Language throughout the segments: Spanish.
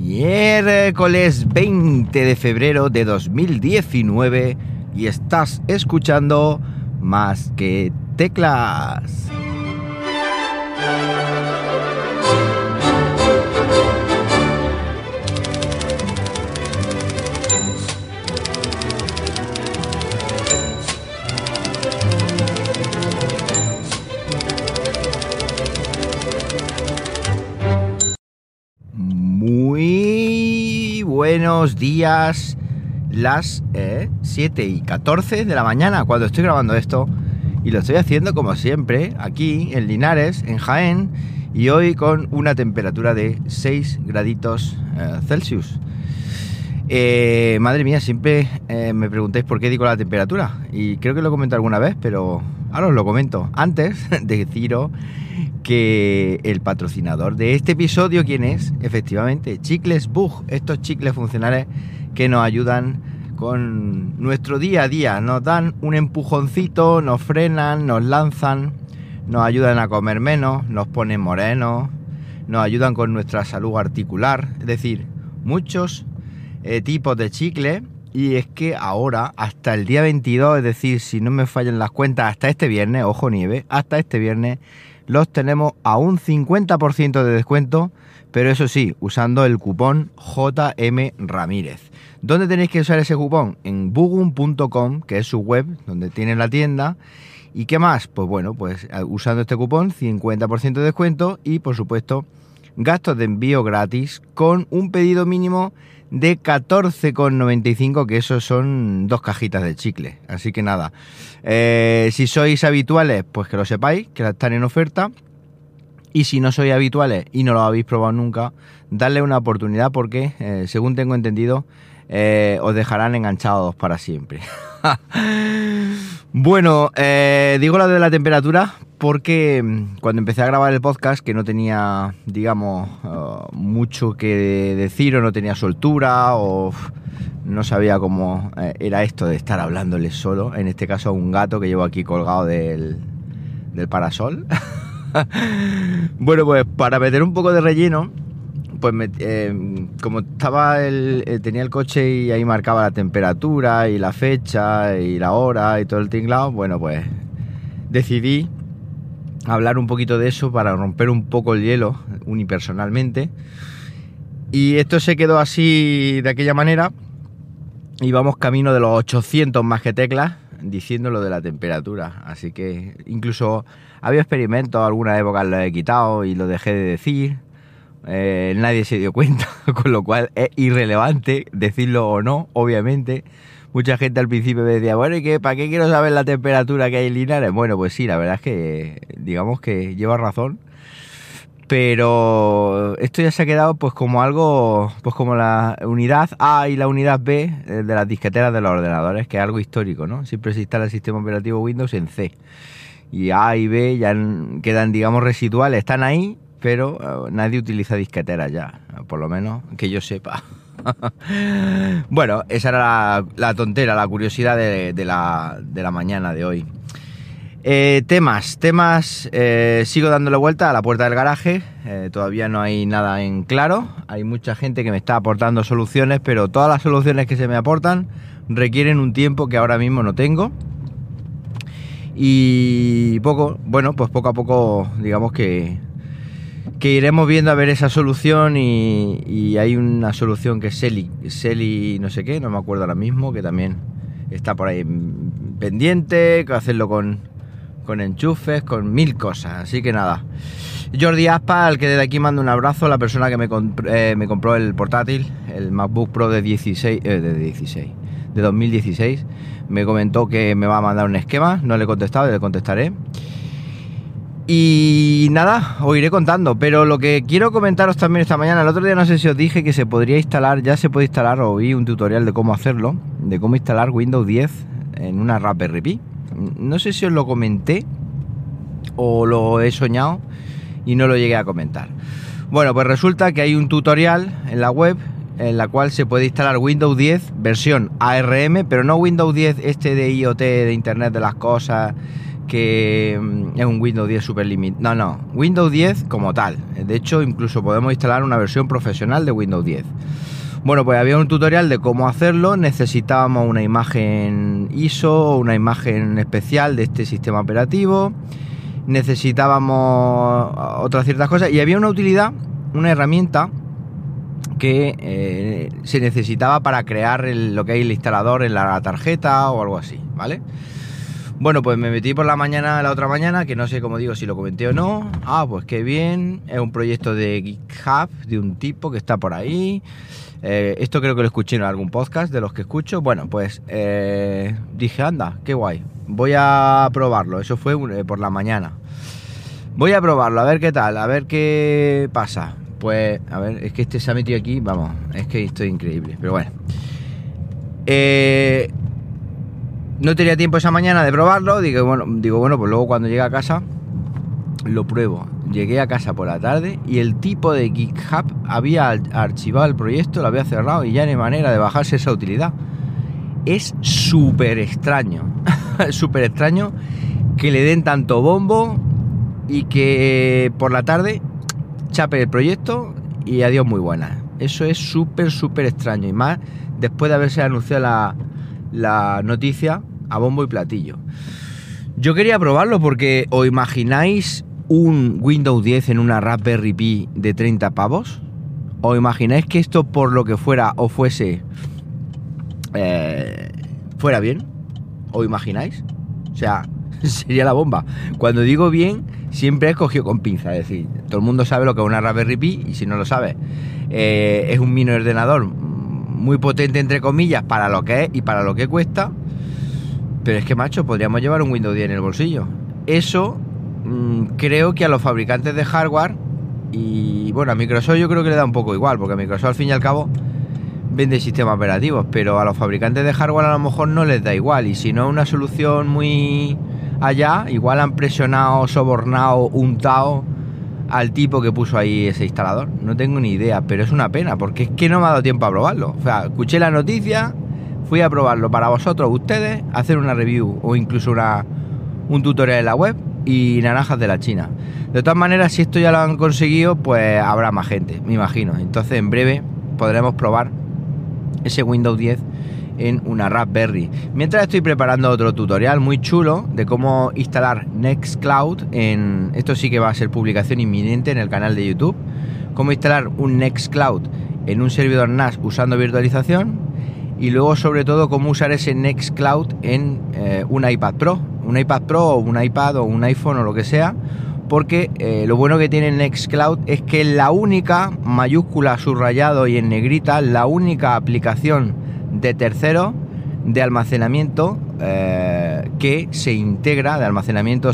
Miércoles 20 de febrero de 2019 y estás escuchando Más que Teclas. Muy buenos días, las 7:14 de la mañana cuando estoy grabando esto, y lo estoy haciendo como siempre aquí en Linares, en Jaén, y hoy con una temperatura de 6 graditos Celsius. Madre mía, siempre me preguntáis por qué digo la temperatura, y creo que lo he comentado alguna vez, pero ahora os lo comento. Antes de deciros que el patrocinador de este episodio, ¿quién es? Efectivamente, Chicles Bug, estos chicles funcionales que nos ayudan con nuestro día a día, nos dan un empujoncito, nos frenan, nos lanzan, nos ayudan a comer menos, nos ponen morenos, nos ayudan con nuestra salud articular, es decir, muchos tipos de chicles. Y es que ahora, hasta el día 22, es decir, si no me fallan las cuentas, hasta este viernes, ojo nieve, hasta este viernes, los tenemos a un 50% de descuento, pero eso sí, usando el cupón JM Ramírez. ¿Dónde tenéis que usar ese cupón? En bugum.com, que es su web, donde tiene la tienda. ¿Y qué más? Pues bueno, pues usando este cupón, 50% de descuento y, por supuesto, gastos de envío gratis con un pedido mínimo de 14,95, que eso son 2 cajitas de chicle. Así que nada, si sois habituales, pues que lo sepáis, que están en oferta. Y si no sois habituales y no lo habéis probado nunca, dadle una oportunidad porque, según tengo entendido, os dejarán enganchados para siempre. Bueno, digo lo de la temperatura porque cuando empecé a grabar el podcast, que no tenía, digamos, mucho que decir, o no tenía soltura, o no sabía cómo era esto de estar hablándole solo, en este caso a un gato que llevo aquí colgado del parasol. Bueno, pues para meter un poco de relleno, pues como estaba tenía el coche y ahí marcaba la temperatura y la fecha y la hora y todo el tinglado, bueno, pues decidí hablar un poquito de eso para romper un poco el hielo unipersonalmente. Y esto se quedó así, de aquella manera, y vamos camino de los 800 más que teclas diciendo lo de la temperatura. Así que incluso había experimentos, algunas épocas lo he quitado y lo dejé de decir. Nadie se dio cuenta, con lo cual es irrelevante decirlo o no, obviamente. Mucha gente al principio me decía, bueno, ¿y qué? ¿Para qué quiero saber la temperatura que hay en Linares? Bueno, pues sí, la verdad es que digamos que lleva razón, pero esto ya se ha quedado pues como algo, pues como la unidad A y la unidad B de las disqueteras de los ordenadores, que es algo histórico, ¿no? Siempre se instala el sistema operativo Windows en C, y A y B ya quedan, digamos, residuales, están ahí, pero nadie utiliza disqueteras ya, por lo menos que yo sepa. Bueno, esa era la tontera, la curiosidad de la mañana de hoy. Temas, sigo dándole vuelta a la puerta del garaje, todavía no hay nada en claro, hay mucha gente que me está aportando soluciones, pero todas las soluciones que se me aportan requieren un tiempo que ahora mismo no tengo. Y poco a poco, digamos que iremos viendo a ver esa solución, y hay una solución que es Seli no sé qué, no me acuerdo ahora mismo, que también está por ahí pendiente, que hacerlo con enchufes, con 1000 cosas. Así que nada, Jordi Aspa, al que desde aquí mando un abrazo, la persona que me compró el portátil, el MacBook Pro de 2016, me comentó que me va a mandar un esquema, no le he contestado, le contestaré. Y nada, os iré contando, pero lo que quiero comentaros también esta mañana, el otro día no sé si os dije que se podría instalar, ya se puede instalar, o vi un tutorial de cómo hacerlo, de cómo instalar Windows 10 en una Raspberry Pi. No sé si os lo comenté o lo he soñado y no lo llegué a comentar. Bueno, pues resulta que hay un tutorial en la web en la cual se puede instalar Windows 10 versión ARM, pero no Windows 10 este de IoT, de Internet de las Cosas, que es un Windows 10 super limitado. No, Windows 10 como tal. De hecho, incluso podemos instalar una versión profesional de Windows 10. Bueno, pues había un tutorial de cómo hacerlo. Necesitábamos una imagen ISO, una imagen especial de este sistema operativo. Necesitábamos otras ciertas cosas. Y había una utilidad, una herramienta que se necesitaba para crear lo que hay el instalador en la tarjeta o algo así, ¿vale? Bueno, pues me metí por la mañana, la otra mañana, que no sé, como digo, si lo comenté o no. Pues qué bien. Es un proyecto de GitHub de un tipo que está por ahí. Esto creo que lo escuché en algún podcast de los que escucho. Bueno, pues dije, anda, qué guay. Voy a probarlo. Eso fue por la mañana. Voy a probarlo, a ver qué tal, a ver qué pasa. Pues, a ver, es que este se ha metido aquí, vamos, es que esto es increíble. Pero bueno. No tenía tiempo esa mañana de probarlo. Digo, bueno, pues luego cuando llegue a casa lo pruebo. Llegué a casa por la tarde y el tipo de GitHub había archivado el proyecto, lo había cerrado y ya no hay manera de bajarse esa utilidad. Es súper extraño, súper extraño que le den tanto bombo y que por la tarde chape el proyecto y adiós muy buenas. Eso es súper, súper extraño, y más después de haberse anunciado la noticia a bombo y platillo. Yo quería probarlo porque ¿os imagináis un Windows 10 en una Raspberry Pi de 30 pavos? ¿Os imagináis que esto, por lo que fuera o fuese, fuera bien? ¿Os imagináis? O sea, sería la bomba. Cuando digo bien, siempre he cogido con pinza. Es decir, todo el mundo sabe lo que es una Raspberry Pi, y si no lo sabe, es un mini ordenador muy potente, entre comillas, para lo que es y para lo que cuesta. Pero es que, macho, podríamos llevar un Windows 10 en el bolsillo. Eso creo que a los fabricantes de hardware, y bueno, a Microsoft yo creo que le da un poco igual, porque a Microsoft al fin y al cabo vende sistemas operativos, pero a los fabricantes de hardware a lo mejor no les da igual. Y si no es una solución muy allá, igual han presionado, sobornado, untado al tipo que puso ahí ese instalador. No tengo ni idea, pero es una pena, porque es que no me ha dado tiempo a probarlo. O sea, escuché la noticia, fui a probarlo para vosotros, ustedes, hacer una review o incluso un tutorial en la web, y naranjas de la China. De todas maneras, si esto ya lo han conseguido, pues habrá más gente, me imagino. Entonces en breve podremos probar ese Windows 10 en una Raspberry. Mientras estoy preparando otro tutorial muy chulo de cómo instalar Nextcloud esto sí que va a ser publicación inminente en el canal de YouTube. Cómo instalar un Nextcloud en un servidor NAS usando virtualización, y luego sobre todo cómo usar ese Nextcloud en un iPad Pro o un iPad o un iPhone o lo que sea, porque lo bueno que tiene Nextcloud es que la única, mayúscula, subrayado y en negrita, la única aplicación de tercero de almacenamiento que se integra, de almacenamiento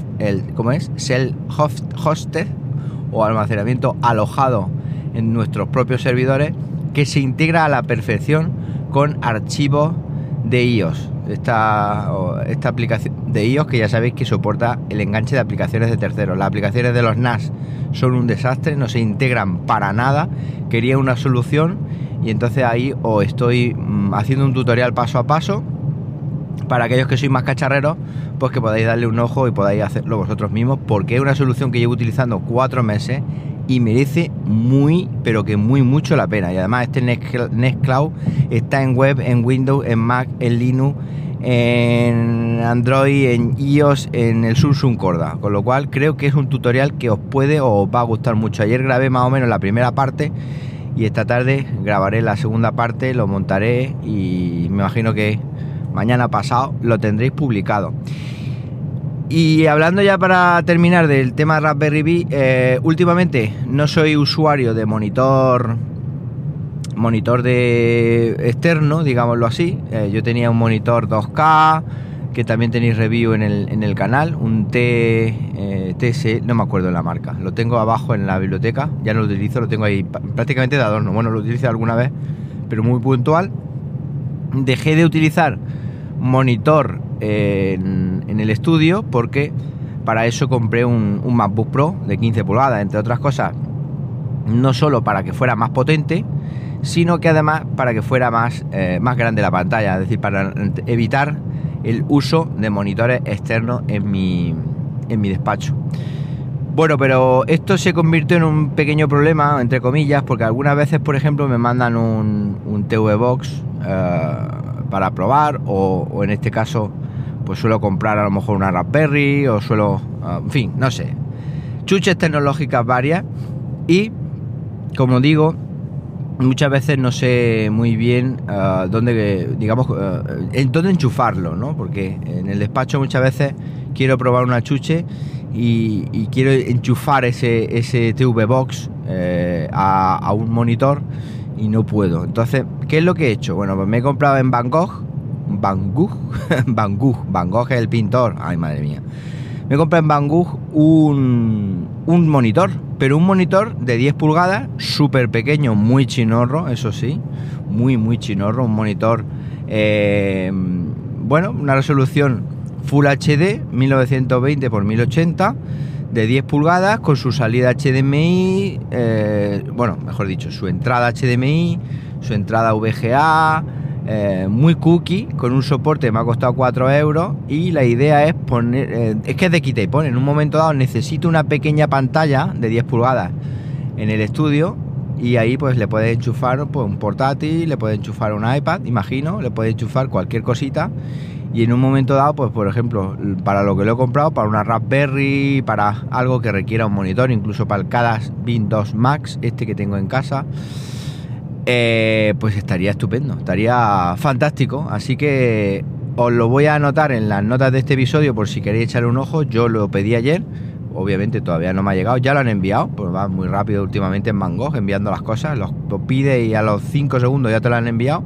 self-hosted o almacenamiento alojado en nuestros propios servidores, que se integra a la perfección con archivos de iOS. Esta aplicación de iOS, que ya sabéis que soporta el enganche de aplicaciones de terceros. Las aplicaciones de los NAS son un desastre, no se integran para nada. Quería una solución, y entonces ahí os estoy haciendo un tutorial paso a paso para aquellos que sois más cacharreros, pues que podáis darle un ojo y podáis hacerlo vosotros mismos, porque es una solución que llevo utilizando 4 meses y merece muy, pero que muy mucho la pena. Y además este Nextcloud está en web, en Windows, en Mac, en Linux, en Android, en iOS, en el Samsung Corda, con lo cual creo que es un tutorial que os puede o os va a gustar mucho. Ayer grabé más o menos la primera parte y esta tarde grabaré la segunda parte, lo montaré y me imagino que mañana pasado lo tendréis publicado. Y hablando ya para terminar del tema Raspberry Pi, últimamente no soy usuario de monitor de externo, digámoslo así. Yo tenía un monitor 2K, que también tenéis review en el canal, un TS, no me acuerdo de la marca, lo tengo abajo en la biblioteca, ya no lo utilizo, lo tengo ahí prácticamente de adorno. Bueno, lo utilicé alguna vez, pero muy puntual. Dejé de utilizar monitor en el estudio porque para eso compré un MacBook Pro de 15 pulgadas, entre otras cosas, no solo para que fuera más potente, sino que además para que fuera más grande la pantalla, es decir, para evitar el uso de monitores externos en mi despacho. Bueno, pero esto se convirtió en un pequeño problema, entre comillas, porque algunas veces, por ejemplo, me mandan un TV Box para probar, o en este caso, pues suelo comprar a lo mejor una Raspberry, o suelo, en fin, no sé, chuches tecnológicas varias, y como digo, muchas veces no sé muy bien dónde, digamos, en dónde enchufarlo, ¿no? Porque en el despacho muchas veces quiero probar una chuche y quiero enchufar ese TV Box a un monitor y no puedo. Entonces, ¿qué es lo que he hecho? Bueno, pues me he comprado en Van Gogh es el pintor. Ay, madre mía. Me compré en Van Gogh un monitor, pero un monitor de 10 pulgadas, súper pequeño, muy chinorro, eso sí, muy chinorro, un monitor, bueno, una resolución Full HD, 1920 x 1080, de 10 pulgadas, con su salida HDMI, bueno, mejor dicho, su entrada HDMI, su entrada VGA, muy cookie, con un soporte me ha costado 4 euros, y la idea es poner, es que es de quita y pone. En un momento dado necesito una pequeña pantalla de 10 pulgadas en el estudio, y ahí pues le puedes enchufar pues, un portátil, le puedes enchufar un iPad, imagino, le puedes enchufar cualquier cosita, y en un momento dado, pues por ejemplo, para lo que lo he comprado, para una Raspberry, para algo que requiera un monitor, incluso para el Cadas Beam 2 Max, este que tengo en casa, pues estaría estupendo, estaría fantástico. Así que os lo voy a anotar en las notas de este episodio por si queréis echarle un ojo. Yo lo pedí ayer, obviamente todavía no me ha llegado, ya lo han enviado, pues va muy rápido últimamente en Van Gogh enviando las cosas, lo pide y a los 5 segundos ya te lo han enviado.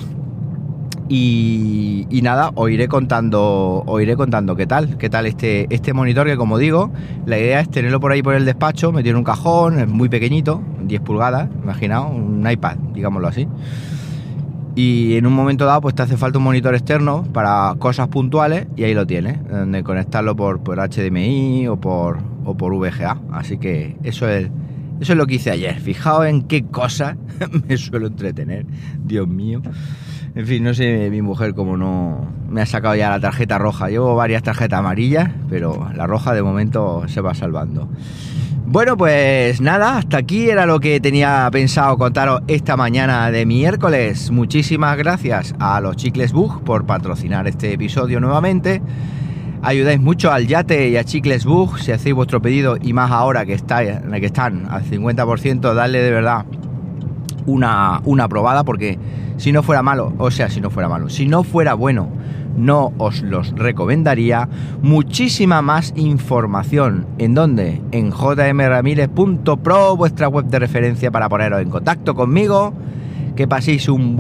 Y nada, os iré contando qué tal este monitor, que como digo, la idea es tenerlo por ahí por el despacho, metido en un cajón, es muy pequeñito, 10 pulgadas, imaginaos, un iPad, digámoslo así. Y en un momento dado pues te hace falta un monitor externo para cosas puntuales, y ahí lo tienes, donde conectarlo por HDMI o por VGA. Así que eso es lo que hice ayer. Fijaos en qué cosas me suelo entretener, Dios mío. En fin, no sé mi mujer cómo no me ha sacado ya la tarjeta roja. Llevo varias tarjetas amarillas, pero la roja de momento se va salvando. Bueno, pues nada, hasta aquí era lo que tenía pensado contaros esta mañana de miércoles. Muchísimas gracias a los Chicles Bug por patrocinar este episodio nuevamente. Ayudáis mucho al Yate y a Chicles Bug si hacéis vuestro pedido, y más ahora que están al 50%, darle de verdad una probada, porque si no fuera bueno, no os los recomendaría. Muchísima más información, ¿en dónde? En jmramirez.pro, vuestra web de referencia para poneros en contacto conmigo. Que paséis un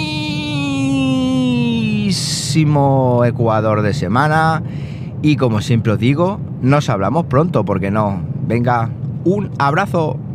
buenísimo Ecuador de semana, y como siempre os digo, nos hablamos pronto, porque no. Venga, un abrazo.